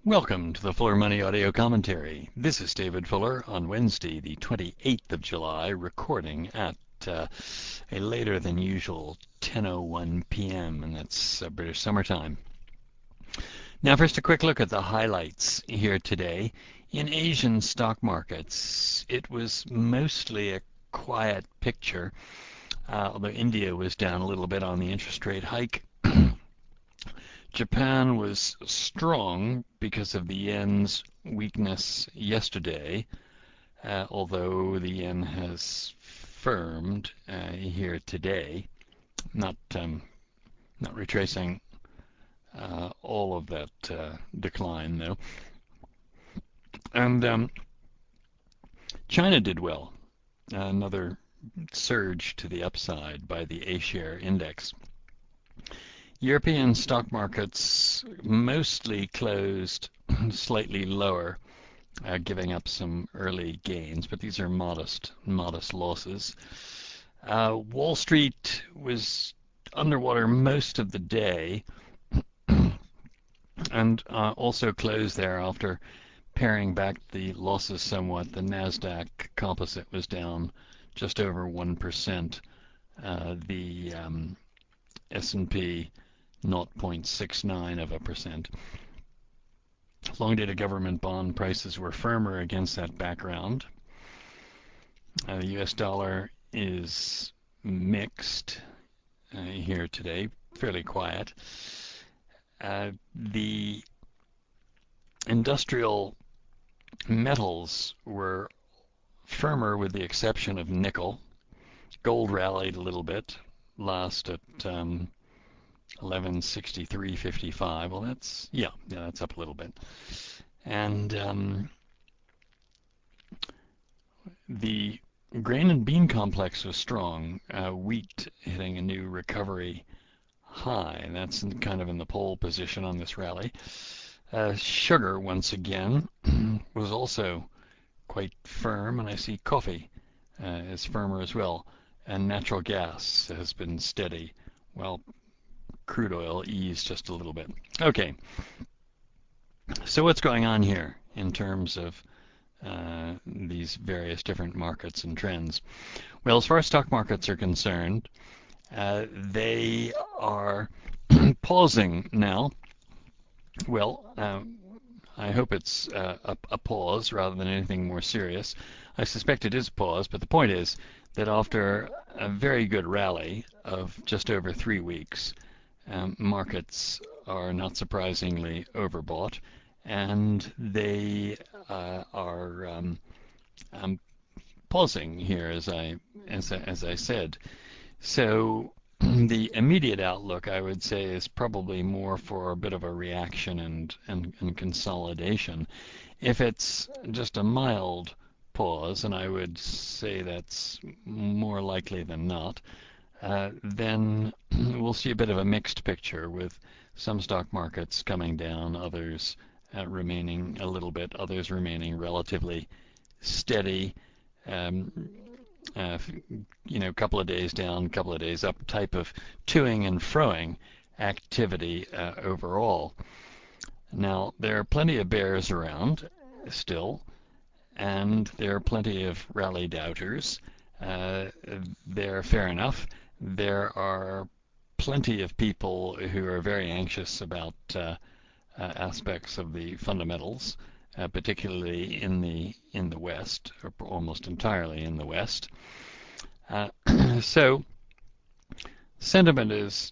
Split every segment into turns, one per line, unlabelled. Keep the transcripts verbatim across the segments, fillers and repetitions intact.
Welcome to the Fuller Money Audio Commentary. This is David Fuller on Wednesday, the twenty-eighth of July, recording at uh, a later than usual ten oh one p m, and that's uh, British summertime. Now, first a quick look at the highlights here today. In Asian stock markets, it was mostly a quiet picture, uh, although India was down a little bit on the interest rate hike. Japan was strong because of the yen's weakness yesterday, uh, although the yen has firmed uh, here today, not um, not retracing uh, all of that uh, decline though. And um, China did well, another surge to the upside by the A-share index. European stock markets mostly closed slightly lower, uh, giving up some early gains, but these are modest, modest losses. Uh, Wall Street was underwater most of the day, and uh, also closed there after paring back the losses somewhat. The Nasdaq Composite was down just over one percent. Uh, the um, S and P zero point six nine of a percent. Long-dated government bond prices were firmer against that background. Uh, the U S dollar is mixed uh, here today, fairly quiet. Uh, the industrial metals were firmer with the exception of nickel. Gold rallied a little bit, last at um, eleven sixty-three fifty-five. Well, that's yeah, yeah, that's up a little bit. And um, the grain and bean complex was strong. Uh, wheat hitting a new recovery high, and that's in, kind of in the pole position on this rally. Uh, sugar, once again, was also quite firm, and I see coffee uh, is firmer as well. And natural gas has been steady, while crude oil eased just a little bit. Okay, so what's going on here in terms of uh, these various different markets and trends? Well, as far as stock markets are concerned, uh, they are pausing now. Well, uh, I hope it's uh, a, a pause rather than anything more serious. I suspect it is a pause, but the point is that after a very good rally of just over three weeks, um, markets are not surprisingly overbought, and they uh, are um, um, pausing here, as I as I, as I said. So the immediate outlook, I would say, is probably more for a bit of a reaction and, and, and consolidation. If it's just a mild pause, and I would say that's more likely than not, uh, then we'll see a bit of a mixed picture with some stock markets coming down, others uh, remaining a little bit, others remaining relatively steady. Um, uh, you know, a couple of days down, a couple of days up type of toing and froing activity uh, overall. Now, there are plenty of bears around still, and there are plenty of rally doubters. Uh, they're fair enough. There are plenty of people who are very anxious about uh, uh, aspects of the fundamentals, uh, particularly in the in the West, or almost entirely in the West. Uh, so sentiment is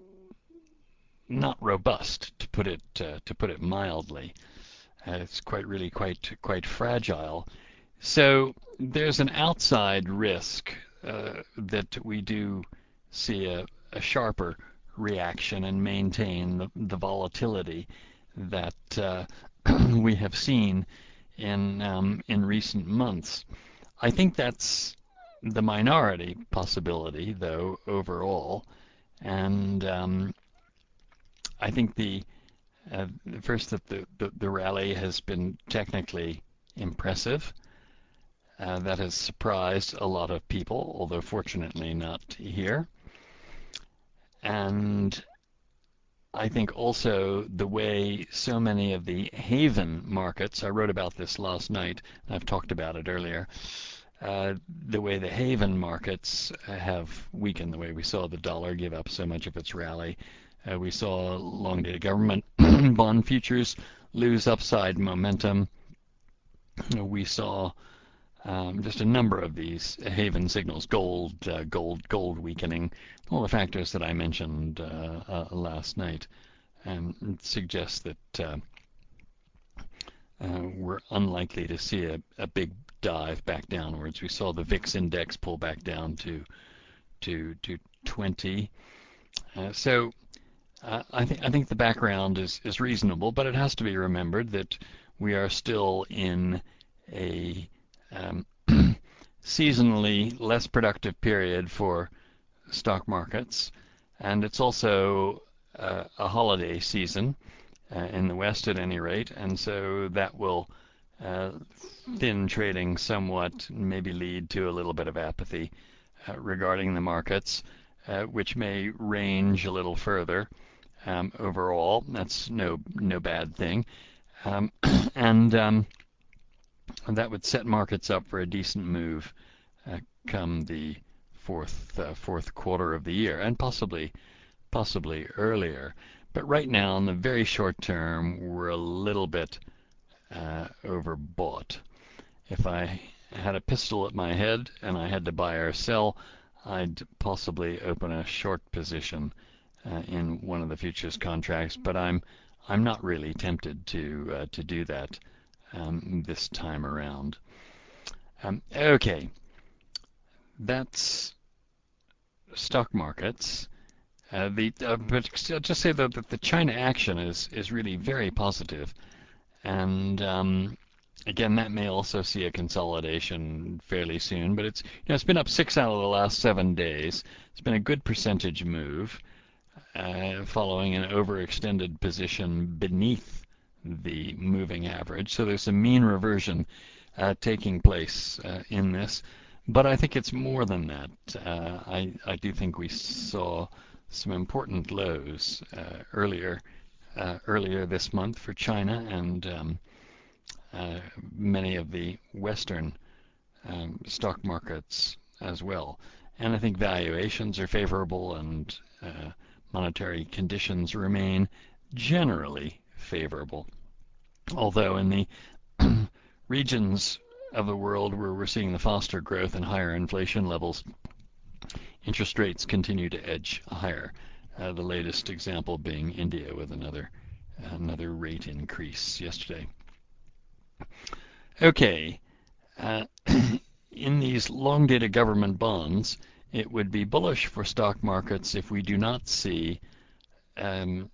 not robust, to put it uh, to put it mildly. Uh, it's quite really quite quite fragile. So there's an outside risk uh, that we do see a, a sharper reaction and maintain the, the volatility that uh, we have seen in um, in recent months. I think that's the minority possibility, though, overall, and um, I think the uh, first that the, the the rally has been technically impressive. Uh, that has surprised a lot of people, although fortunately not here. And I think also the way so many of the haven markets, I wrote about this last night, I've talked about it earlier, uh, the way the haven markets have weakened, the way we saw the dollar give up so much of its rally. Uh, we saw long-dated government bond futures lose upside momentum. We saw um, just a number of these haven signals, gold, uh, gold, gold weakening, all the factors that I mentioned uh, uh, last night, and suggest that uh, uh, we're unlikely to see a, a big dive back downwards. We saw the V I X index pull back down to to to twenty. Uh, so uh, I think I think the background is is reasonable, but it has to be remembered that we are still in a um, seasonally less productive period for stock markets, and it's also uh, a holiday season uh, in the West at any rate, and so that will uh, thin trading somewhat, maybe lead to a little bit of apathy uh, regarding the markets, uh, which may range a little further. Um, overall, that's no no bad thing, um, and um, that would set markets up for a decent move uh, come the fourth uh, fourth quarter of the year, and possibly possibly earlier. But right now, in the very short term, we're a little bit uh, overbought. If I had a pistol at my head and I had to buy or sell, I'd possibly open a short position uh, in one of the futures contracts, but I'm I'm not really tempted to uh, to do that um, this time around. Um, okay, that's stock markets. Uh, the uh, but I'll just say that, that the China action is is really very positive, and um, again that may also see a consolidation fairly soon. But it's you know it's been up six out of the last seven days. It's been a good percentage move, uh, following an overextended position beneath the moving average. So there's a mean reversion uh, taking place uh, in this. But I think it's more than that. Uh, I, I do think we saw some important lows uh, earlier uh, earlier this month for China and um, uh, many of the Western um, stock markets as well. And I think valuations are favorable and uh, monetary conditions remain generally favorable. Although in the regions of the world where we're seeing the faster growth and higher inflation levels, interest rates continue to edge higher. Uh, the latest example being India with another another rate increase yesterday. Okay, uh, in these long-dated government bonds, it would be bullish for stock markets if we do not see um,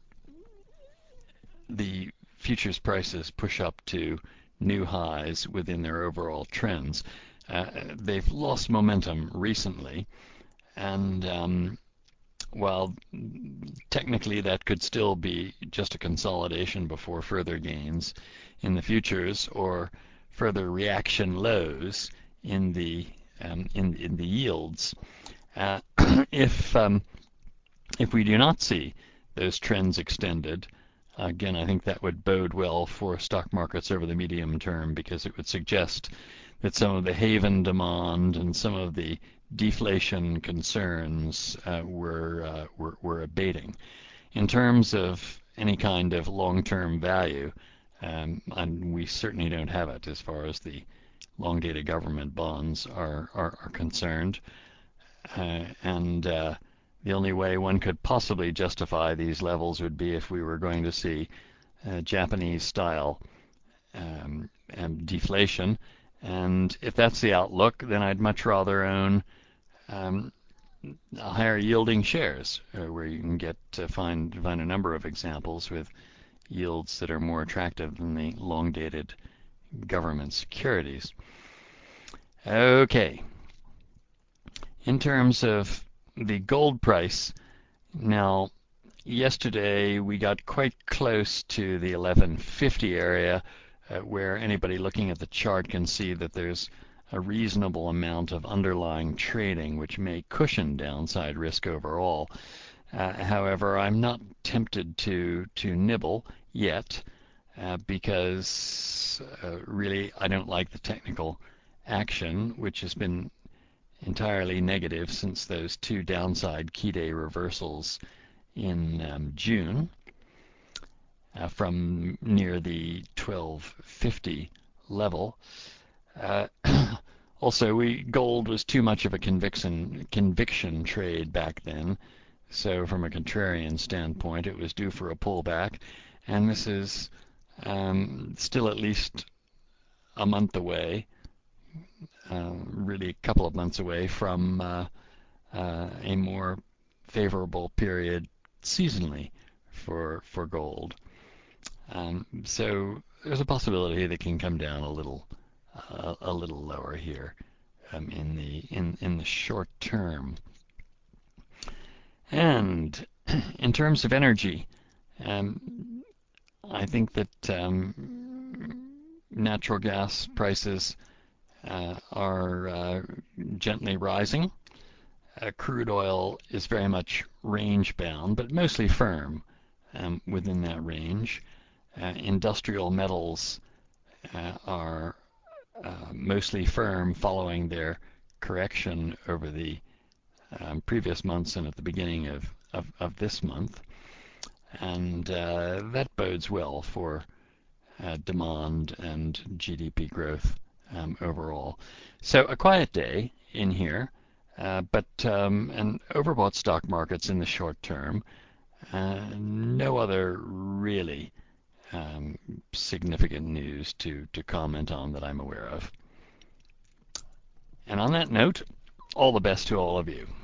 the futures prices push up to new highs within their overall trends. Uh, they've lost momentum recently, and um, while technically that could still be just a consolidation before further gains in the futures or further reaction lows in the um, in in the yields, uh, if um, if we do not see those trends extended, again, I think that would bode well for stock markets over the medium term because it would suggest that some of the haven demand and some of the deflation concerns uh, were, uh, were were abating. In terms of any kind of long-term value, um, and we certainly don't have it as far as the long-dated government bonds are are, are concerned, uh, and uh, the only way one could possibly justify these levels would be if we were going to see uh, Japanese-style um, um, deflation. And if that's the outlook, then I'd much rather own um, higher yielding shares, uh, where you can get to find find a number of examples with yields that are more attractive than the long-dated government securities. Okay, in terms of the gold price, now yesterday we got quite close to the eleven fifty area, uh, where anybody looking at the chart can see that there's a reasonable amount of underlying trading which may cushion downside risk overall. Uh, however, I'm not tempted to to nibble yet uh, because uh, really I don't like the technical action, which has been entirely negative since those two downside key day reversals in um, June uh, from near the twelve fifty level. Uh, also, we gold was too much of a conviction conviction trade back then, so from a contrarian standpoint, it was due for a pullback, and this is um, still at least a month away, uh, really a couple of months away from uh, uh, a more favorable period seasonally for for gold. Um, so there's a possibility that it can come down a little uh, a little lower here um, in the in in the short term. And in terms of energy, um, I think that um, natural gas prices uh, are uh, gently rising. Uh, crude oil is very much range bound, but mostly firm um, within that range. Uh, industrial metals uh, are uh, mostly firm following their correction over the um, previous months and at the beginning of, of, of this month. And uh, that bodes well for uh, demand and G D P growth um, overall. So a quiet day in here, uh, but um, an overbought stock markets in the short term. Uh, no other really um, significant news to, to comment on that I'm aware of. And on that note, all the best to all of you.